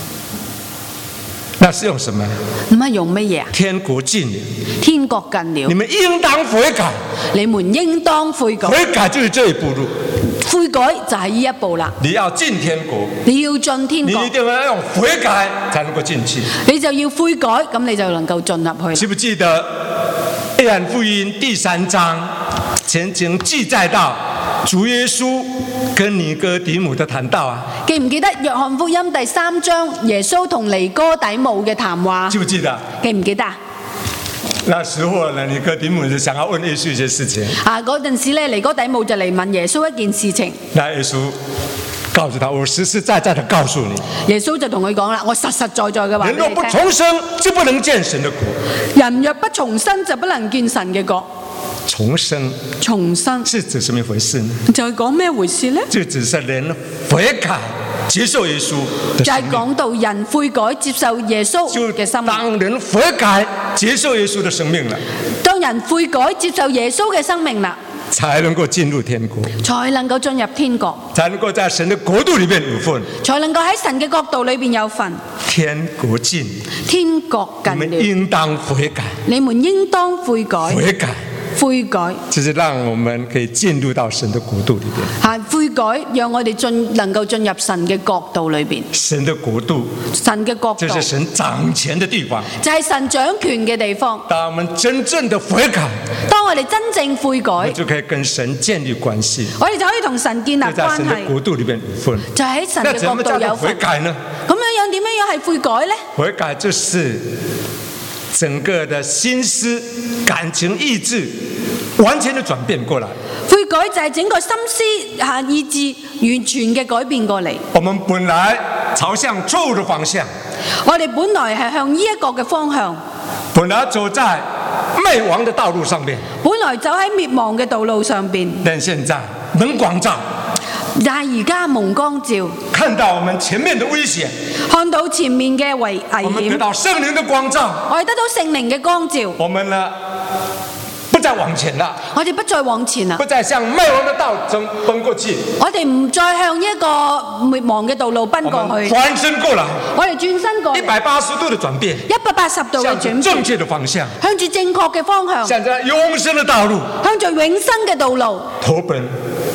那是用什麼？ 唔係用乜嘢啊？ 天國近了， 天國近了， 你們應當悔改。 你們應當悔改。 悔改就是這一步路。 悔改就係呢一步啦。 你要進天國， 你要進天國， 你一定要用悔改才能夠進去。 你就要悔改，咁你就能夠進入去。 記不記得約翰福音第3章曾經記載到主耶穌跟尼哥底母的談道啊？ 記唔記得約翰福音第3章耶穌同尼哥底母嘅談話？ 記不記得？ 記唔記得？ 那時候呢，尼哥底母就想要問耶穌一些事情。 嗰陣時咧，尼哥底母就嚟問耶穌一件事情。 那耶穌告訴他：我實實在在的告訴你。 耶穌就同佢講啦：我實實在在嘅話俾你聽。 人若不重生，就不能見神的國。 人若不重生，就不能見神嘅國。 重生， 重生是指什麼回事呢？ 就係講咩回事呢？ 就只是人悔改接受耶穌的生命。 就係講到人悔改接受耶穌嘅生命。 當人悔改接受耶穌的生命了， 當人悔改接受耶穌嘅生命啦， 才能夠進入天國， 才能夠進入天國， 才能夠在神的國度裏面有份， 才能夠喺神嘅國度裏邊有份。 天國近， 天國近了， 你們應當悔改， 你們應當悔改， 悔改。 悔改就是讓我們可以進入到神的國度裏邊。 悔改讓我哋能夠進入神嘅國度裏邊。 神的國度， 神嘅國度， 就是神掌權的地方， 就係神掌權嘅地方。 當我們真正的悔改， 當我哋真正悔改， 我就可以跟神建立關係， 我哋就可以同神建立關係。 在神的國度裏邊有份， 就喺神嘅國度有份。 悔改呢？ 咁樣點樣係悔改呢？ 悔改就是整個的心思、感情、意志完全的轉變過來。 悔改就係整個心思、意志完全嘅改變過嚟。 我們本來朝向錯誤的方向， 我哋本來係向呢一個嘅方向， 本來走在滅亡的道路上面， 本來走喺滅亡嘅道路上邊， 但現在蒙光照。 但係而家蒙光照， 看到我們前面的危險， 看到前面嘅危險， 我們得到聖靈的光照， 我哋得到聖靈嘅光照， 我們呢不再往前了， 我哋不再往前啦， 不再向滅亡的道中奔過去， 我哋唔再向一個滅亡嘅道路奔過去， 轉身過來， 我哋轉身過 180度的轉變 ，180度嘅轉變， 向正確的方向， 向住正確嘅方向， 向着永生的道路， 向住永生嘅道路投奔。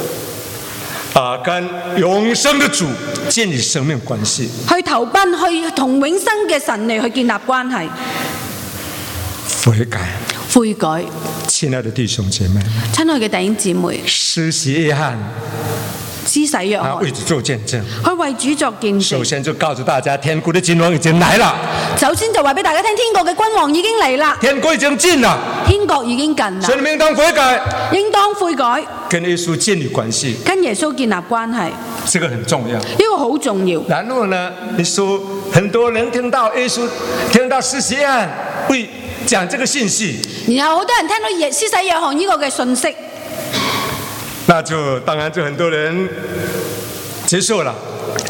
跟永生的主建立生命關係， 去投奔，去同永生嘅神嚟去建立關係。 悔改， 悔改， 親愛的弟兄姐妹， 親愛嘅弟兄姊妹， 施洗約翰， 施洗約翰為主做見證， 去為主作見證。 首先就告訴大家，天國的君王已經來了。 首先就話俾大家聽，天國嘅君王已經嚟啦， 天國已經近了， 天國已經近啦， 所以你們應當悔改， 應當悔改， 跟耶穌建立關係， 跟耶穌建立關係， 這個很重要。 呢個好重要。 然後呢，你說很多人聽到耶穌，聽到施洗約翰會講這個信息， 然後好多人聽到施洗約翰呢個嘅信息， 那就當然就很多人接受了。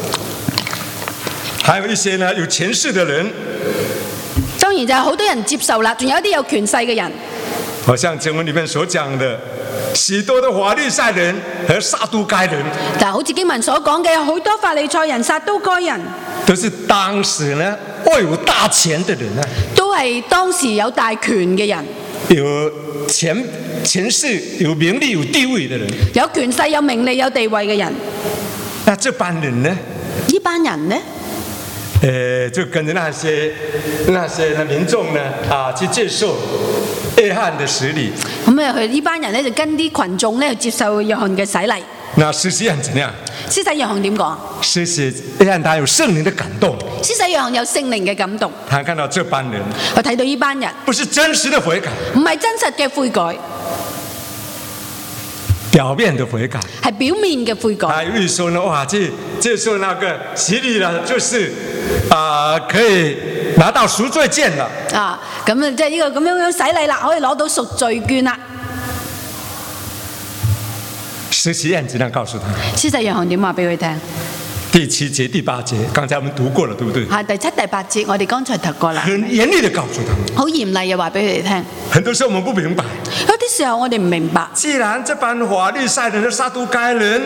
還有一些呢有權勢的人， 當然就係好多人接受啦，仲有一啲有權勢嘅人， 好像經文裏面所講的，許多的法利賽人和撒都該人， 但好似經文所講嘅，好多法利賽人、撒都該人， 都是當時呢握有大權的人啊， 都係當時有大權嘅人， 有權勢、有名利、有地位的人， 有權勢、有名利、有地位嘅人。 那這班人呢？ 呢班人呢？ 就跟着那些民眾呢去接受約翰的洗禮。 咁啊，佢呢班人咧就跟啲群眾咧接受約翰嘅洗禮。 那施洗約翰怎樣？ 施洗約翰點講？ 施洗約翰他有聖靈的感動。 施洗約翰有聖靈嘅感動。 他看到這班人， 佢睇到呢班人， 不是真實的悔改， 唔係真實嘅悔改， 表面的悔改， 係表面嘅悔改。 他預說呢，哇，接受那個洗禮了，就是可以拿到贖罪券了。 咁啊，即係呢個咁樣洗禮啦，可以攞到贖罪券啦。 施洗約翰這樣告訴他。 施洗約翰點話俾佢聽？ 第7節、第8節，剛才我們讀過了，對不對？ 係第7、第8節，我哋剛才讀過啦。 很嚴厲地告訴他們， 好嚴厲嘅話俾佢哋聽。 很多時候我們不明白， 有啲時候我哋唔明白。 既然這班法利賽人的撒都該人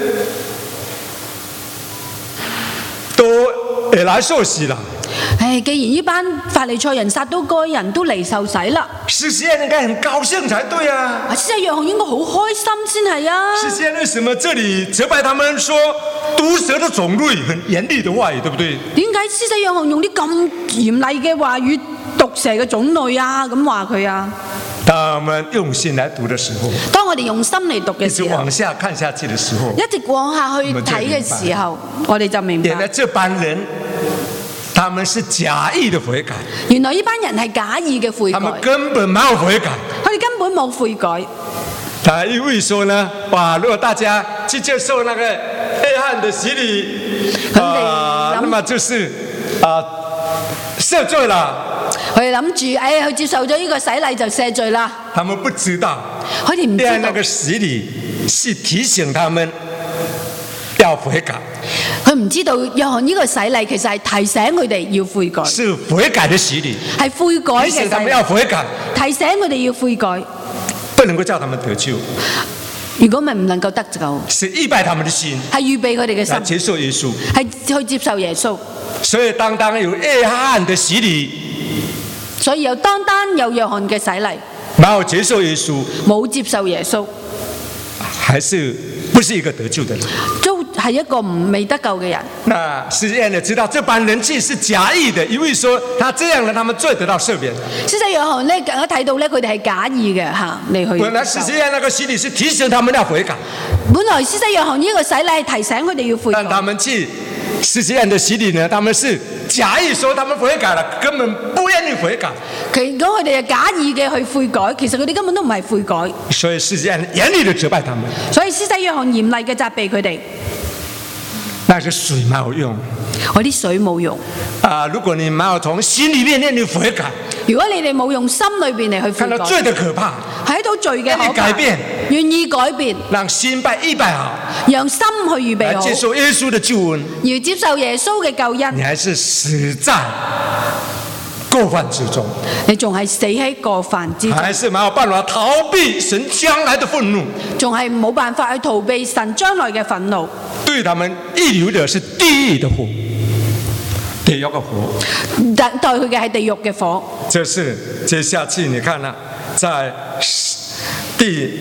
都來受洗了， 既然呢班法利賽人、撒都該人都嚟受洗啦， 施洗約應該很高興才對啊。 施洗約翰應該好開心先係啊。 施洗約為什麼這裡責備他們說毒蛇的種類，很嚴厲的話語，對不對？ 點解施洗約翰用啲咁嚴厲嘅話語毒蛇嘅種類啊？咁話佢啊？ 當我們用心來讀的時候， 當我哋用心嚟讀嘅時候， 一直往下看下去的時候， 一直往下去睇嘅時候，我哋就明白。 原來這班人，他們是假意的悔改。 原來呢班人係假意嘅悔改。 他們根本沒有悔改。 佢哋根本冇悔改。 他因為說呢，哇！如果大家去接受那個約翰的洗禮，那麼就是赦罪了。 佢哋諗住，佢接受咗呢個洗禮就赦罪啦。 他們不知道， 佢哋唔知道那個洗禮是提醒他們要悔改。 佢唔知道約翰呢個洗禮其實係提醒佢哋要悔改。 是悔改的洗禮， 係悔改嘅洗禮。 提醒他們要悔改， 提醒佢哋要悔改， 不能夠叫他們得救。 如果咪唔能夠得救， 是預備他們的心， 係預備佢哋嘅心， 接受耶穌， 係去接受耶穌。 所以當有約翰的洗禮， 所以有有約翰嘅洗禮， 沒有接受耶穌， 冇接受耶穌， 還是不是一個得救的人， 都係一個未得救嘅人。 那實際上知道這班人既是假意的，因為說他這樣呢，他們罪得到赦免。 施洗約翰咧，我睇到咧，佢哋係假意嘅嚇，你去。 本來實際上那個洗禮是提醒他們要悔改。 本來施洗約翰呢個洗禮係提醒佢哋要悔改。 但他們去施洗約翰的洗禮呢，他們是假意說他們悔改了，根本不願意悔改。 如果佢哋係假意嘅去悔改，其實佢哋根本都唔係悔改。 所以施洗約翰嚴厲的責備他們。 所以施洗約翰嚴厲嘅責備佢哋。 但是水沒有用， 我啲水冇用。 如果你沒有從心裏面願意悔改， 如果你哋冇用心裏邊嚟去悔改， 看到罪的可怕， 睇到罪嘅可怕， 願意改變， 願意改變， 讓心預備好， 讓心去預備好， 接受耶穌的救恩， 要接受耶穌嘅救恩， 你還是死在過犯之中， 你仲係死喺過犯之中， 還是沒有辦法逃避神將來的憤怒， 仲係冇辦法去逃避神將來嘅憤怒。 對他們預留的是地獄的火，地獄嘅火， 待佢嘅係地獄嘅火。 這是接下去你看啦，在第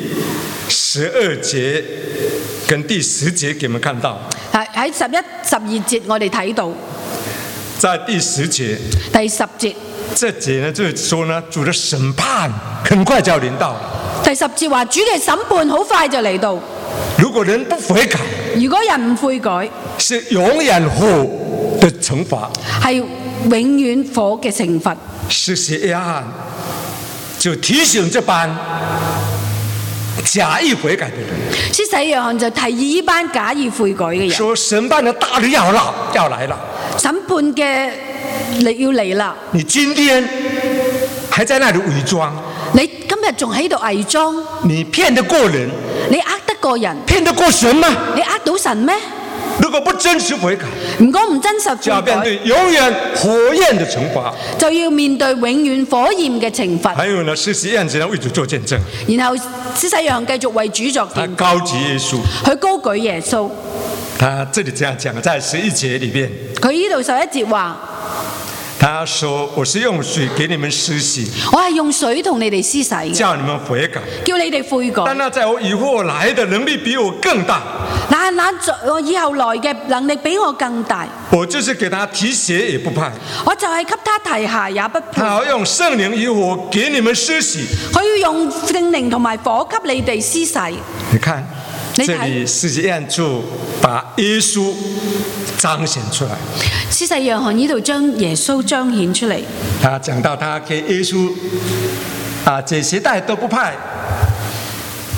12節跟第10節給你們看到， 喺11、12節我哋睇到， 在第10節， 第10節， 這節呢就是說呢，主的審判很快就要臨到。 第10節話主嘅審判好快就嚟到。 如果人不悔改， 如果人唔悔改， 是永遠火的懲罰， 係永遠火嘅懲罰。 施洗約翰就提醒這班假意悔改的人， 施洗約翰就提議呢班假意悔改嘅人， 說審判的大日要來了， 審判嘅要嚟啦。 你今天還在那裡偽裝， 你今日仲喺度偽裝， 你騙得過人， 你呃得過人， 騙得過神嗎？ 你呃到神咩？ 如果不真實悔改， 如果唔真實就要悔改， 面對永遠火焰的懲罰， 就要面對永遠火焰嘅懲罰。 還有呢，施洗約翰只能為主做見證， 然後施洗約翰繼續為主作見證， 他高舉耶穌， 佢高舉耶穌。 他這裡這樣講，在11節裡邊， 佢呢度11節話， 他說：我是用水給你們施洗， 我係用水同你哋施洗嘅， 叫你們悔改， 叫你哋悔改。 但那在我以後來的能力比我更大， 那我以後來嘅能力比我更大， 我就是給他提鞋也不怕， 我就係給他提鞋也不配。 他要用聖靈與火給你們施洗， 佢要用聖靈同埋火給你哋施洗。 你看，這裡施洗約翰就把耶穌彰顯出來。 施洗約翰呢度將耶穌彰顯出嚟。 他講到他給耶穌這鞋帶都不配。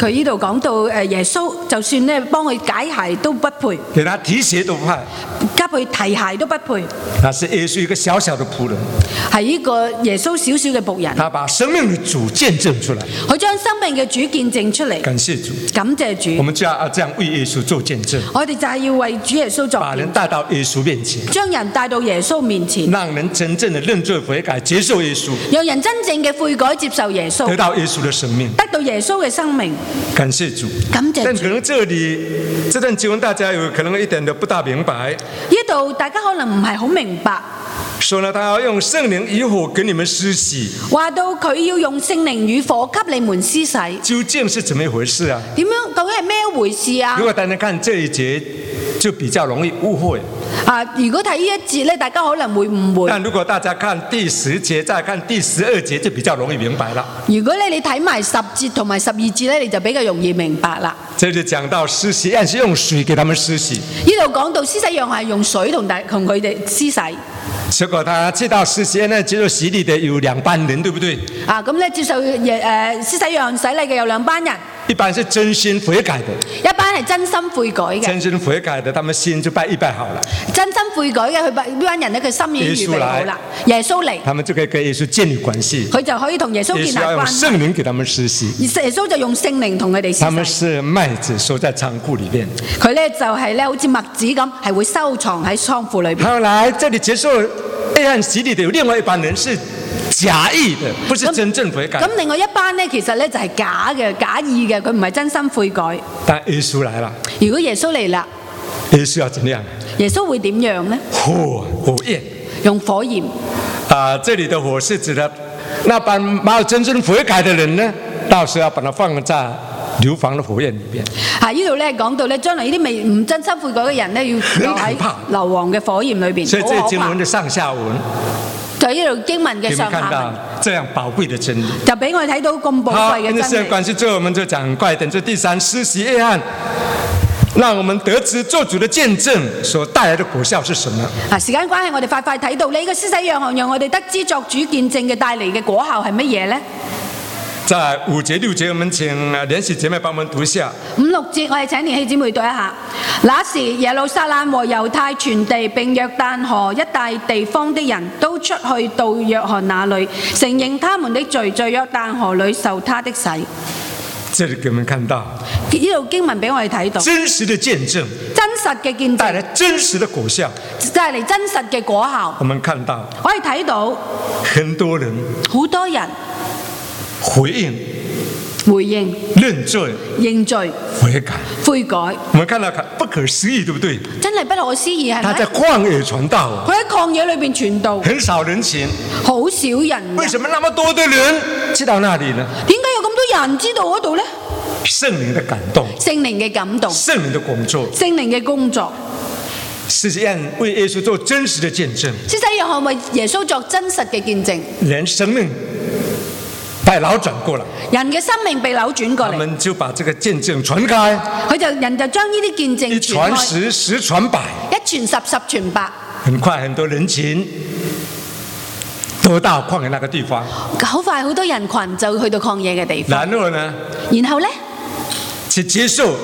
佢呢度講到耶穌就算咧幫佢解鞋都不配， 給他提鞋都不配， 給佢提鞋都不配。 他是耶穌一個小小的僕人， 係呢個耶穌小小嘅僕人。 他把生命的主見證出來， 佢將生命嘅主見證出嚟。 感謝主， 感謝主。 我們就要這樣為耶穌做見證。 我哋就係要為主耶穌作見證， 把人帶到耶穌面前， 將人帶到耶穌面前， 讓人真正的認罪悔改，接受耶穌， 讓人真正嘅悔改接受耶穌， 得到耶穌的生命， 得到耶穌嘅生命。 感謝主， 感謝主。 但可能這段經文大家有可能一點都不大明白。 呢度大家可能唔係好明白。 說呢，他要用聖靈與火給你們施洗。 話到佢要用聖靈與火給你們施洗， 究竟是怎麼一回事啊？ 點樣？究竟係咩回事啊？ 如果大家看這一節，就比較容易誤會。 如果睇呢一節咧，大家可能會誤會。 但如果大家看第10節，再看第12節，就比較容易明白了。 如果你睇埋10節同埋12節咧，你就比較容易明白啦。 這就講到施洗，是用水給他們施洗。 呢度講到施洗約翰係用水同佢哋施洗。 結果他知道施洗呢，接受洗禮的有2班人，對不對？ 咁咧接受施洗約翰洗禮嘅有2班人。 一般是真心悔改的， 一班係真心悔改嘅。 真心悔改的，他們心就預備好了。 真心悔改嘅，呢班人咧，佢心已經預備好啦。耶穌嚟， 他們就可以跟耶穌建立關係。 佢就可以同耶穌建立關係。 耶穌要用聖靈給他們施洗。 耶穌就用聖靈同佢哋施洗。 他們是麥子收在倉庫裏面。 佢咧就係咧好似麥子咁，係會收藏喺倉庫裏邊。 後來這裡接受約翰洗禮的有另外一班人是假意的，不是真正悔改。 咁另外一班咧，其實咧就係假嘅、假意嘅，佢唔係真心悔改。 但耶穌來了， 如果耶穌嚟啦， 耶穌要怎樣？ 耶穌會點樣呢？ 火焰， 用火焰。 這裡的火是指的那班沒有真正悔改的人呢，到時候要把它放在硫磺的火焰裡面。 呢度咧講到咧，將來呢啲唔真心悔改嘅人咧，要留喺硫磺嘅火焰裏邊。 所以這經文的上下文。 就呢度經文嘅上下文， 這樣寶貴的真理， 就俾我哋睇到咁寶貴嘅真理。 好，因為時間關係，最後我們就講很快一點，就第3，施洗約翰，讓我們得知做主的見證所帶來的果效是什麼。 時間關係，我哋快睇到呢個施洗約翰，讓我哋得知作主見證嘅帶嚟嘅果效係乜嘢呢？ 在5節6節，我們請連喜姐妹幫我們讀一下。 5、6節，我哋請連喜姊妹讀一下。那時耶路撒冷和猶太全地並約旦河一帶地方的人都出去到約翰那裏，承認他們的罪，在約旦河裏受他的洗。 這裡給我們看到呢度經文俾我哋睇到真實的見證， 真實嘅見證帶來真實的果效， 帶嚟真實嘅果效。 我們看到， 我哋睇到很多人， 好多人回應、認罪、 認罪、悔改。 我們看到不可思議，對不對？ 真係不可思議，係咪？ 他在曠野傳道， 佢喺曠野裏邊傳道， 很少人情， 好少人。 為什麼那麼多的人知道那裡呢？ 點解有咁多人知道嗰度呢？ 聖靈的感動， 聖靈嘅感動， 聖靈的工作， 聖靈嘅工作。 施洗約翰為耶穌做真實的見證， 施洗約翰為耶穌作真實嘅見證， 人生命被扭轉過來， 人嘅生命被扭轉過嚟， 他們就把這個見證傳開， 人就將呢啲見證一傳十，十傳百， 一傳十，十傳百， 很快很多人群都到曠野那個地方， 好快好多人群就去到曠野嘅地方。然後呢？ 去接受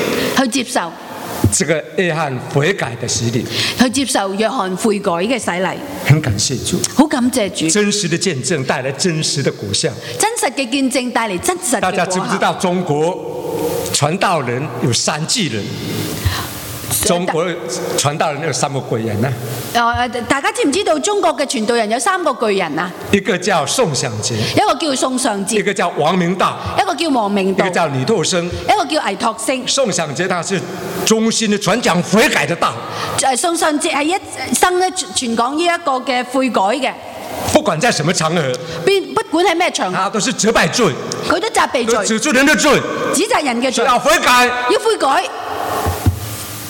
這個約翰悔改的洗禮， 去接受約翰悔改嘅洗禮。 很感謝主， 好感謝主。 真實的見證帶來真實的果效， 真實嘅見證帶嚟真實嘅果效。 大家知不知道中國傳道人有3巨人？中國傳道人有3個貴人呢？ 大家知唔知道中國嘅傳道人有3個巨人啊？ 一個叫宋祥傑， 一個叫宋祥傑， 一個叫王明道， 一個叫王明道， 一個叫倪柝聲， 一個叫倪柝聲。 宋祥傑他是忠心的傳講悔改的道。 宋祥傑係一生咧傳講呢一個嘅悔改嘅， 不管在什麼場合， 不管係咩場合， 他都是責備罪， 佢都責備罪， 指出人的罪， 指責人嘅罪， 要悔改， 要悔改。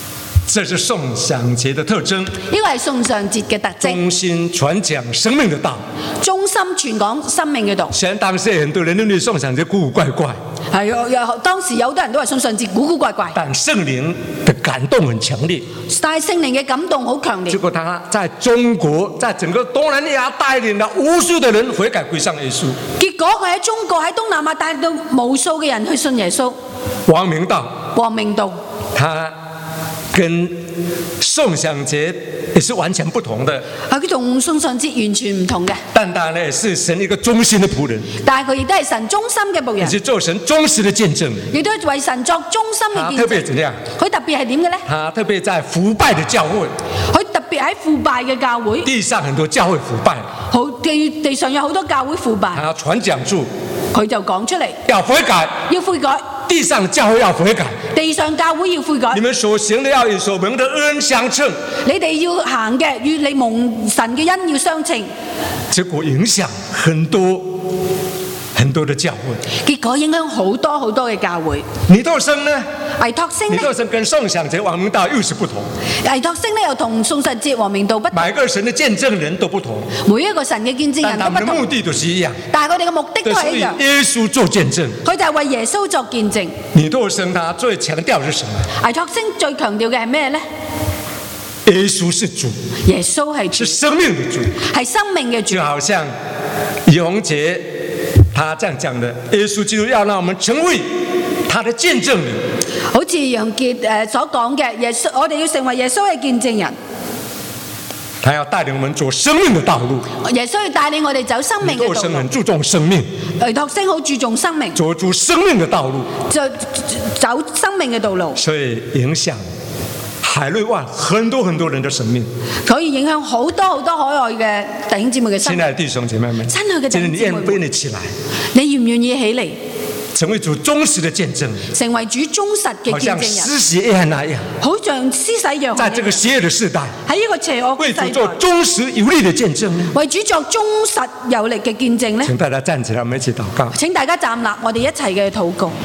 這是送享節的特徵。 呢個係送上節嘅特徵。 忠心傳講生命的道。 忠心傳講生命嘅道。 雖然當時很多人認為送享節古古怪怪。 係啊，當時有好多人都話送上節古古怪怪。 但聖靈的感動很強烈。 但係聖靈嘅感動好強烈。 結果他在中國，在整個東南亞帶領了無數的人悔改歸向耶穌。 結果佢喺中國喺東南亞帶到無數嘅人去信耶穌。 王明道。 王明道。他跟送享節也是完全不同的。 佢同送享節完全唔同嘅。 但他呢是神一個忠心的僕人。 但係佢亦都係神忠心嘅僕人。 也是做神忠實的見證。亦都為神作忠心嘅見證。 特別怎樣？ 佢特別係點嘅咧？ 他特別在腐敗的教會。 佢特別喺腐敗嘅教會。 地上很多教會腐敗。 地上有好多教會腐敗。 他傳講住。 佢就講出嚟。 要悔改。 要悔改。 地上的教會要悔改。 地上教會要悔改。 你們所行的要與所蒙的恩相稱。 你哋要行嘅與你蒙神嘅恩要相稱。 結果影響很多的教會。 結果影響好多嘅教會。 尼托生呢？ 倪柝聲呢？ 尼托生跟送享節王明道又是不同。 倪柝聲呢又同送享節王明道不同。 每個神的見證人都不同。 每一個神嘅見證人都不同。 但他們的目的都是一樣。 但係佢哋嘅目的都係一樣。 對耶穌做見證。 佢就係為耶穌作見證。 尼托生他最強調是什麼？ 倪柝聲最強調嘅係咩呢？ 耶穌是主。 耶穌係主。 是生命的主。 係生命嘅主。 就好像李洪杰他這樣講的，耶穌基督要讓我們成為他的見證人。 好似楊傑所講嘅，耶穌我哋要成為耶穌嘅見證人。 他要帶領我們走生命的道路。 耶穌要帶領我哋走生命嘅道路。 尼托生很注重生命。 倪柝聲好注重生命。 走出生命的道路。 就走生命嘅道路。 所以影響海內外很多人的生命， 可以影響好多可愛嘅弟兄姊妹嘅生命。 親愛的弟兄姐妹們， 親愛嘅弟兄姊妹， 你願不願意起來？ 你願唔願意起嚟？ 成為主忠實的見證， 成為主忠實嘅見證人， 好像施洗約翰那樣， 好像施洗約翰， 在這個邪惡的世代， 喺呢個邪惡嘅世代， 為主做忠實有力的見證， 為主作忠實有力嘅見證呢？ 請大家站起來，我們一起禱告。 請大家站立，我哋一齊嘅禱告。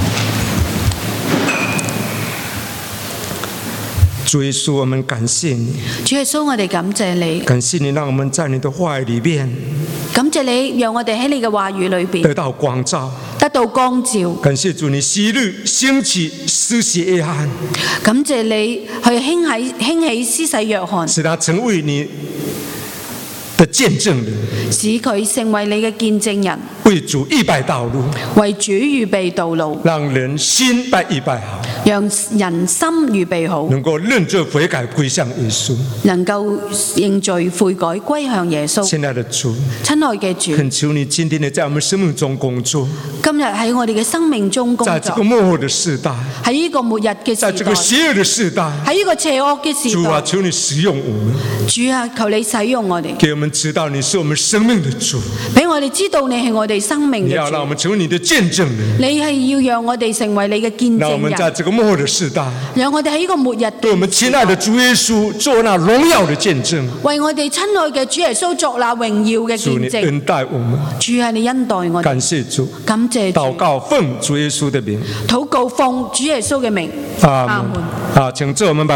主耶穌，我們感謝你。 主耶穌，我哋感謝你。 感謝你，讓我們在你的話語裏邊。 感謝你，讓我哋喺你嘅話語裏邊得到光照。 得到光照。 感謝主，你昔日興起施洗約翰。 感謝你去興起施洗約翰， 使他成為你的見證人， 使佢成為你嘅見證人， 為主預備道路， 為主預備道路， 讓人心被預備好， 讓人心預備好， 能夠認罪悔改歸向耶穌， 能夠認罪悔改歸向耶穌。 親愛的主， 親愛嘅主， 懇求你今天的在我們生命中工作， 今日喺我哋嘅生命中工作， 在這個末後的世代， 喺呢個末日嘅時代， 在這個邪惡的世代， 喺呢個邪惡嘅時代， 主啊，求你使用我們， 主啊，求你使用我哋， 給我們知道你是我們生命的主， 俾我哋知道你係我哋生命嘅主， 你要讓我們成為你的見證人， 你係要讓我哋成為你嘅見證人， 讓我們在這個末後的世代， 讓我哋喺呢個末日對我們親愛的主耶穌做那榮耀的見證， 為我哋親愛嘅主耶穌作那榮耀嘅見證。 主，你恩待我們， 主係你恩待我哋， 感謝主， 感謝主。 禱告奉主耶穌的名， 禱告奉主耶穌嘅名， 阿門。好，請坐，我們把